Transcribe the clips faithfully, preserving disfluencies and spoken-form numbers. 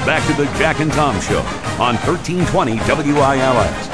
back to the Jack and Tom Show on thirteen twenty W I L S.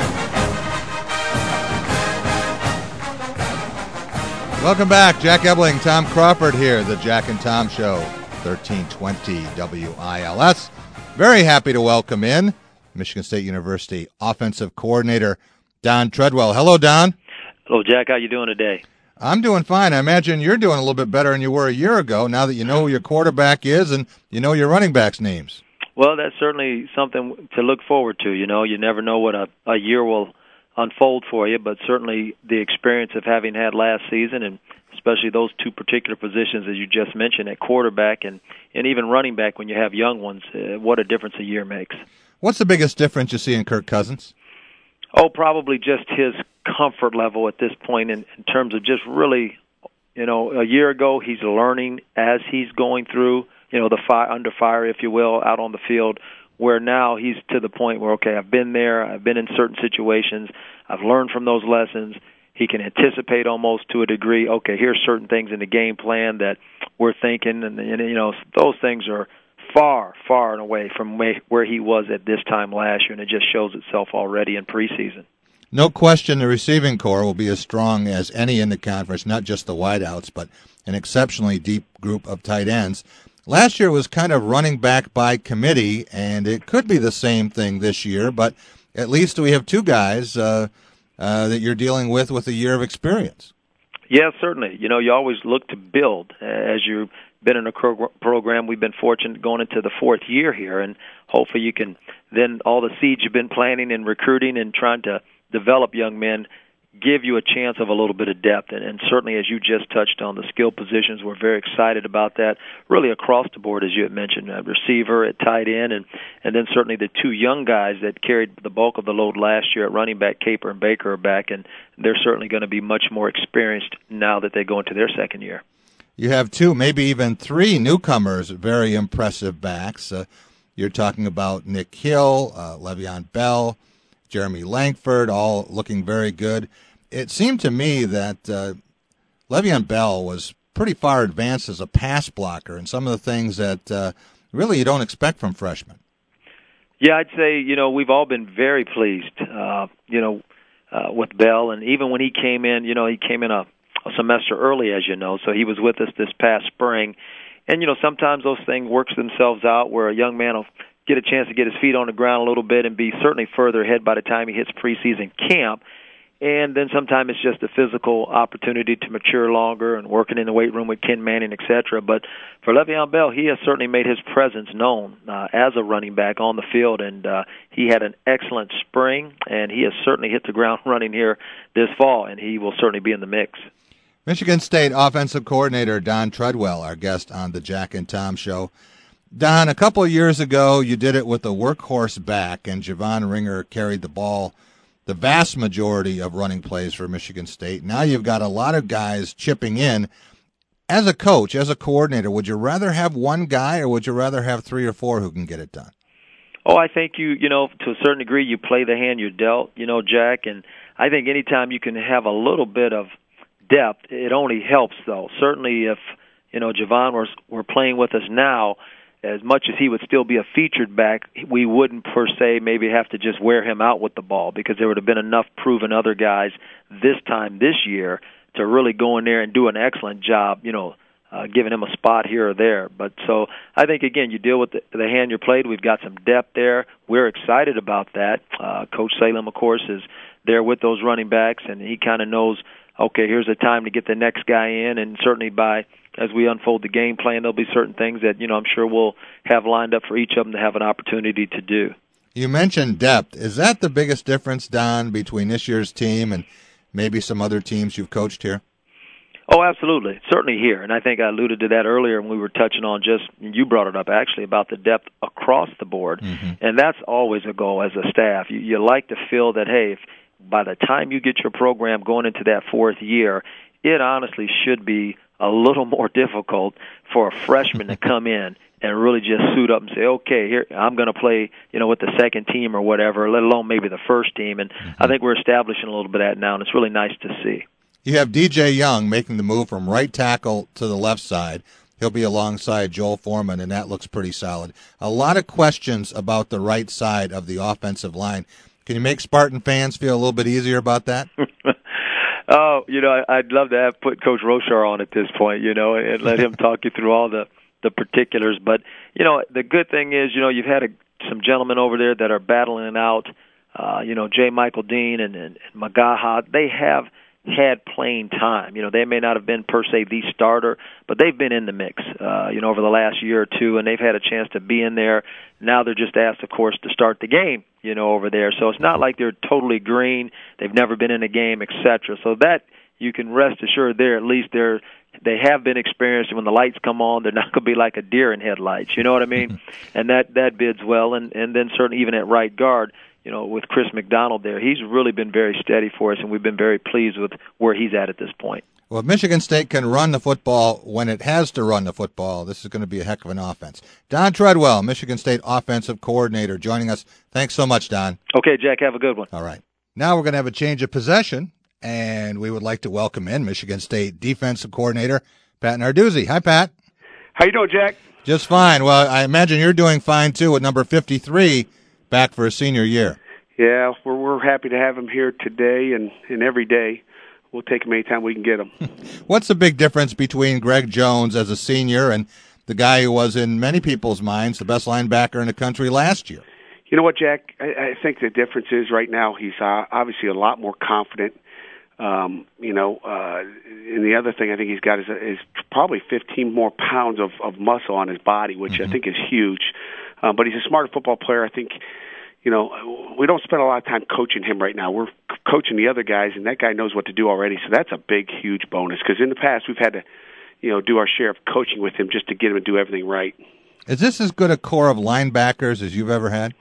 Welcome back. Jack Ebling, Tom Crawford here, the Jack and Tom Show, thirteen twenty W I L S. Very happy to welcome in Michigan State University offensive coordinator Don Treadwell. Hello, Don. Hello, Jack. How you doing today? I'm doing fine. I imagine you're doing a little bit better than you were a year ago now that you know who your quarterback is and you know your running backs' names. Well, that's certainly something to look forward to. You know, you never know what a, a year will unfold for you, but certainly the experience of having had last season, and especially those two particular positions as you just mentioned at quarterback and, and even running back when you have young ones, uh, what a difference a year makes. What's the biggest difference you see in Kirk Cousins? Oh, probably just his comfort level at this point in, in terms of just really, you know, a year ago he's learning as he's going through, you know, the fire, under fire, if you will, out on the field, where now he's to the point where, okay, I've been there, I've been in certain situations, I've learned from those lessons. He can anticipate almost to a degree, okay, here's certain things in the game plan that we're thinking, and, and you know, those things are far, far and away from where he was at this time last year, and it just shows itself already in preseason. No question the receiving core will be as strong as any in the conference, not just the wideouts, but an exceptionally deep group of tight ends. Last year was kind of running back by committee, and it could be the same thing this year, but at least we have two guys uh, uh, that you're dealing with with a year of experience. Yeah, certainly. You know, you always look to build. As you've been in a program, we've been fortunate going into the fourth year here, and hopefully you can then all the seeds you've been planting and recruiting and trying to develop young men give you a chance of a little bit of depth. And, and certainly, as you just touched on, the skill positions, we're very excited about that, really across the board, as you had mentioned, a receiver at tight end, and, and then certainly the two young guys that carried the bulk of the load last year at running back, Caper and Baker, are back, and they're certainly going to be much more experienced now that they go into their second year. You have two, maybe even three newcomers, very impressive backs. Uh, you're talking about Nick Hill, uh, Le'Veon Bell, Jeremy Langford, all looking very good. It seemed to me that uh, Le'Veon Bell was pretty far advanced as a pass blocker, and some of the things that uh, really you don't expect from freshmen. Yeah, I'd say, you know, we've all been very pleased, uh, you know, uh, with Bell. And even when he came in, you know, he came in a, a semester early, as you know, so he was with us this past spring. And, you know, sometimes those things work themselves out where a young man will get a chance to get his feet on the ground a little bit and be certainly further ahead by the time he hits preseason camp. And then sometimes it's just a physical opportunity to mature longer and working in the weight room with Ken Manning, et cetera. But for Le'Veon Bell, he has certainly made his presence known uh, as a running back on the field, and uh, he had an excellent spring, and he has certainly hit the ground running here this fall, and he will certainly be in the mix. Michigan State offensive coordinator Don Treadwell, our guest on the Jack and Tom Show. Don, a couple of years ago, you did it with a workhorse back, and Javon Ringer carried the ball the vast majority of running plays for Michigan State. Now you've got a lot of guys chipping in. As a coach, as a coordinator, would you rather have one guy or would you rather have three or four who can get it done? Oh, I think you, you know, to a certain degree, you play the hand you're dealt, you know, Jack, and I think anytime you can have a little bit of depth, it only helps, though. Certainly if, you know, Javon were, were playing with us now, as much as he would still be a featured back, we wouldn't per se maybe have to just wear him out with the ball because there would have been enough proven other guys this time this year to really go in there and do an excellent job, you know, uh, giving him a spot here or there. But so I think, again, you deal with the, the hand you're played. We've got some depth there. We're excited about that. Uh, Coach Salem, of course, is there with those running backs, and he kind of knows, okay, here's the time to get the next guy in, and certainly by as we unfold the game plan, there'll be certain things that, you know, I'm sure we'll have lined up for each of them to have an opportunity to do. You mentioned depth. Is that the biggest difference, Don, between this year's team and maybe some other teams you've coached here? Oh, absolutely. Certainly here. And I think I alluded to that earlier when we were touching on just, you brought it up actually, about the depth across the board. Mm-hmm. And that's always a goal as a staff. You, you like to feel that, hey, if by the time you get your program going into that fourth year, it honestly should be a little more difficult for a freshman to come in and really just suit up and say, okay, here I'm going to play, you know, with the second team or whatever, let alone maybe the first team. And mm-hmm. I think we're establishing a little bit of that now, and it's really nice to see. You have D J Young making the move from right tackle to the left side. he'll be alongside Joel Foreman, and that looks pretty solid. A lot of questions about the right side of the offensive line. Can you make Spartan fans feel a little bit easier about that? Oh, you know, I'd love to have put Coach Rochar on at this point, you know, and let him talk you through all the, the particulars. But, you know, the good thing is, you know, you've had a, some gentlemen over there that are battling it out. Uh, you know, J. Michael Dean and, and, and Magaha, they have had playing time. You know, they may not have been per se the starter, but they've been in the mix, uh, you know, over the last year or two, and they've had a chance to be in there. Now they're just asked, of course, to start the game, you know, over there. So it's not like they're totally green. They've never been in a game, et cetera. So that you can rest assured there, at least they're, they have been experienced. When the lights come on, they're not going to be like a deer in headlights. You know what I mean? And that, that bids well. And, and then certainly even at right guard, you know, with Chris McDonald there, he's really been very steady for us, and we've been very pleased with where he's at at this point. Well, if Michigan State can run the football when it has to run the football, this is going to be a heck of an offense. Don Treadwell, Michigan State offensive coordinator, joining us. Thanks so much, Don. Okay, Jack, have a good one. All right. Now we're going to have a change of possession, and we would like to welcome in Michigan State defensive coordinator Pat Narduzzi. Hi, Pat. How you doing, Jack? Just fine. Well, I imagine you're doing fine, too, with number fifty-three back for a senior year. Yeah, we're we're happy to have him here today and, and every day. We'll take him anytime we can get him. What's the big difference between Greg Jones as a senior and the guy who was, in many people's minds, the best linebacker in the country last year? You know what, Jack? I, I think the difference is right now he's uh, obviously a lot more confident. Um, you know, uh, and the other thing I think he's got is, is probably fifteen more pounds of, of muscle on his body, which mm-hmm. I think is huge. Uh, but he's a smart football player. I think, you know, we don't spend a lot of time coaching him right now. We're coaching the other guys, and that guy knows what to do already. So that's a big, huge bonus, because in the past we've had to, you know, do our share of coaching with him just to get him to do everything right. Is this as good a core of linebackers as you've ever had?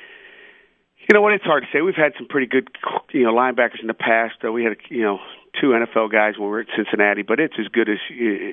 You know what? It's hard to say. We've had some pretty good, you know, linebackers in the past. Uh, we had, you know, two N F L guys when we were at Cincinnati, but it's as good as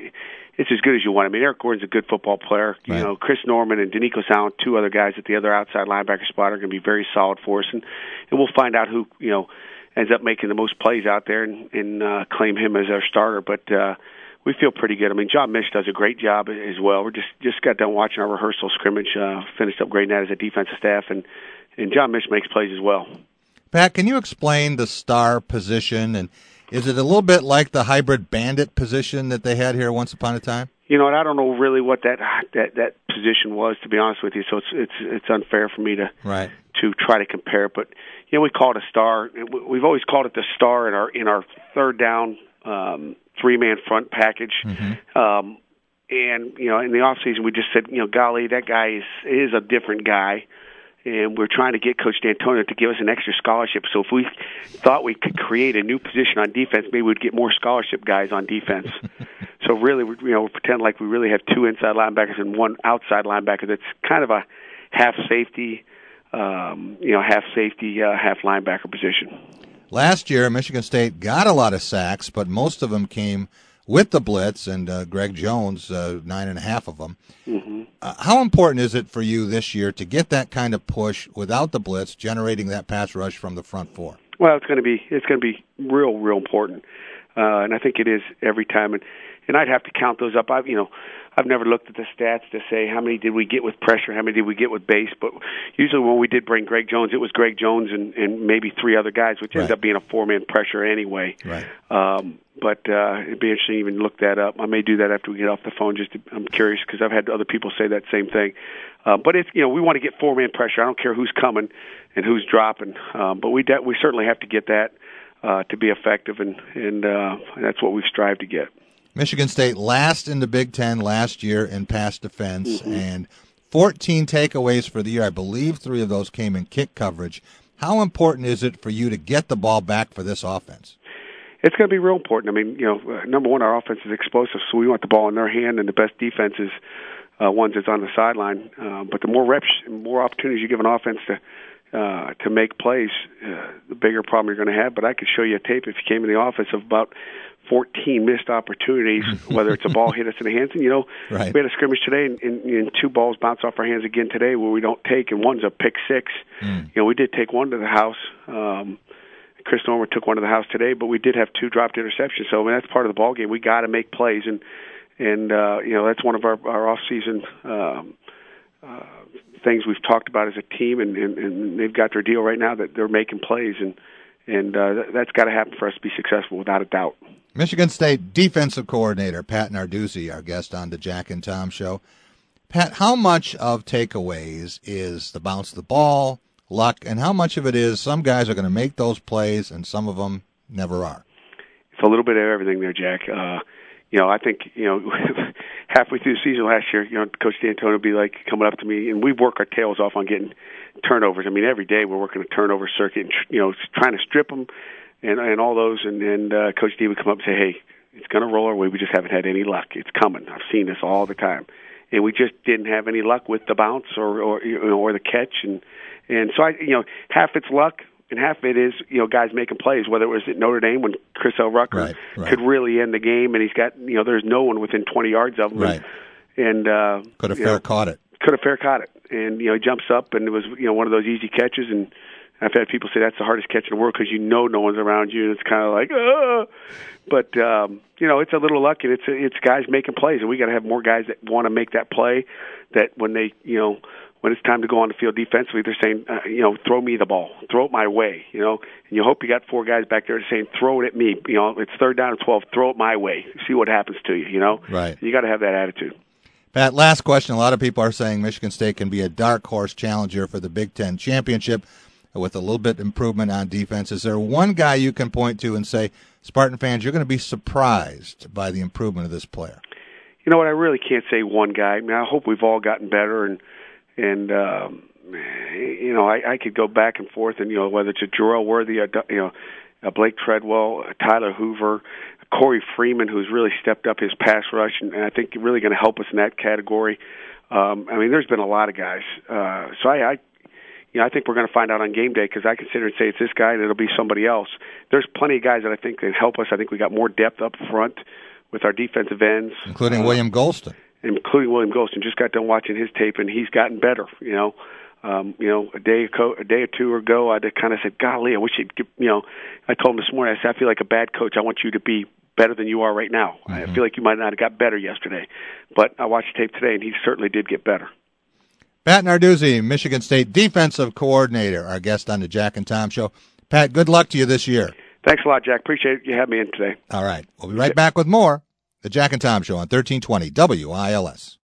it's as good as you want. I mean, Eric Gordon's a good football player. You right. know, Chris Norman and Danico Sound, two other guys at the other outside linebacker spot, are going to be very solid for us, and, and we'll find out who, you know, ends up making the most plays out there and, and uh, claim him as our starter. But uh, we feel pretty good. I mean, John Mish does a great job as well. We just just got done watching our rehearsal scrimmage, uh, finished up grading that as a defensive staff, and and John Mish makes plays as well. Pat, can you explain the star position, and is it a little bit like the hybrid bandit position that they had here once upon a time? You know, and I don't know really what that that that position was, to be honest with you. So it's it's it's unfair for me to right. to try to compare it. But you know, we call it a star. We've always called it the star in our in our third down um, three man front package. Mm-hmm. Um, and you know, in the off season, we just said, you know, golly, that guy is is a different guy. And we're trying to get Coach D'Antonio to give us an extra scholarship. So if we thought we could create a new position on defense, maybe we'd get more scholarship guys on defense. So really, we, you know, we pretend like we really have two inside linebackers and one outside linebacker. That's kind of a half safety, um, you know, half safety, uh, half linebacker position. Last year, Michigan State got a lot of sacks, but most of them came with the blitz, and uh, Greg Jones, uh, nine and a half of them. Mm-hmm. Uh, how important is it for you this year to get that kind of push without the blitz, generating that pass rush from the front four? Well, it's going to be it's going to be real, real important, uh, and I think it is every time. And, and I'd have to count those up. I've you know I've never looked at the stats to say how many did we get with pressure, how many did we get with base. But usually when we did bring Greg Jones, it was Greg Jones and, and maybe three other guys, which right. ends up being a four-man pressure anyway. Right. Um, But uh, it'd be interesting to even look that up. I may do that after we get off the phone. Just to, I'm curious because I've had other people say that same thing. Uh, but it's you know we want to get four-man pressure. I don't care who's coming and who's dropping. Um, but we de- we certainly have to get that uh, to be effective, and and uh, that's what we've strived to get. Michigan State last in the Big Ten last year in pass defense, mm-hmm. and fourteen takeaways for the year. I believe three of those came in kick coverage. How important is it for you to get the ball back for this offense? It's going to be real important. I mean, you know, uh, number one, our offense is explosive, so we want the ball in their hand, and the best defense is uh, ones that's on the sideline. Uh, but the more reps, more opportunities you give an offense to uh, to make plays, uh, the bigger problem you're going to have. But I could show you a tape if you came in the office of about fourteen missed opportunities, whether it's a ball hit us in the hands. And, you know, right. we had a scrimmage today, and, and, and two balls bounce off our hands again today where we don't take, and one's a pick six. Mm. You know, we did take one to the house. Um, Chris Norman took one to the house today, but we did have two dropped interceptions. So I mean, that's part of the ball game. We got to make plays, and and uh, you know that's one of our our off season um, uh, things we've talked about as a team, and, and, and they've got their deal right now that they're making plays, and and uh, that's got to happen for us to be successful without a doubt. Michigan State defensive coordinator Pat Narduzzi, our guest on the Jack and Tom Show. Pat, how much of takeaways is the bounce of the ball, luck, and how much of it is some guys are going to make those plays and some of them never are? It's a little bit of everything there, Jack. Uh, you know, I think, you know, halfway through the season last year, you know, Coach D'Antoni would be like coming up to me, and we work our tails off on getting turnovers. I mean, every day we're working a turnover circuit, and, you know, trying to strip them and and all those. And, and uh, Coach D would come up and say, hey, it's going to roll our way. We just haven't had any luck. It's coming. I've seen this all the time. And we just didn't have any luck with the bounce or or you know, or the catch, and and so I you know half it's luck and half it is you know guys making plays. Whether it was at Notre Dame when Chris L. Rucker right, right. could really end the game, and he's got you know there's no one within twenty yards of him, right. and, and uh, could have fair know, caught it. Could have fair caught it, and you know he jumps up, and it was you know one of those easy catches, and I've had people say that's the hardest catch in the world because you know no one's around you, and it's kind of like ah. But um, you know, it's a little luck, and it's it's guys making plays, and we got to have more guys that want to make that play. That when they, you know, when it's time to go on the field defensively, they're saying, uh, you know, throw me the ball, throw it my way, you know. And you hope you got four guys back there saying, throw it at me. You know, it's third down and twelve, throw it my way. See what happens to you. You know, right? You got to have that attitude. Pat, last question. A lot of people are saying Michigan State can be a dark horse challenger for the Big Ten championship with a little bit improvement on defense. Is there one guy you can point to and say, Spartan fans, you're going to be surprised by the improvement of this player? You know what? I really can't say one guy. I mean, I hope we've all gotten better, and and um, you know, I, I could go back and forth, and you know, whether it's a Jarrell Worthy, a, you know, a Blake Treadwell, a Tyler Hoover, Corey Freeman, who's really stepped up his pass rush, and, and I think really going to help us in that category. Um, I mean, there's been a lot of guys. Uh, so I. I You know, I think we're going to find out on game day because I consider and say it's this guy and it'll be somebody else. There's plenty of guys that I think can help us. I think we got more depth up front with our defensive ends, including uh, William Golston. Including William Golston. Just got done watching his tape and he's gotten better. You know, um, you know, a day ago, a day or two ago, I kind of said, "Golly, I wish you'd." Get, you know, I told him this morning. I said, "I feel like a bad coach. I want you to be better than you are right now. Mm-hmm. I feel like you might not have got better yesterday, but I watched the tape today and he certainly did get better." Pat Narduzzi, Michigan State defensive coordinator, our guest on the Jack and Tom Show. Pat, good luck to you this year. Thanks a lot, Jack. Appreciate you having me in today. All right. We'll be right back with more. The Jack and Tom Show on thirteen twenty W I L S.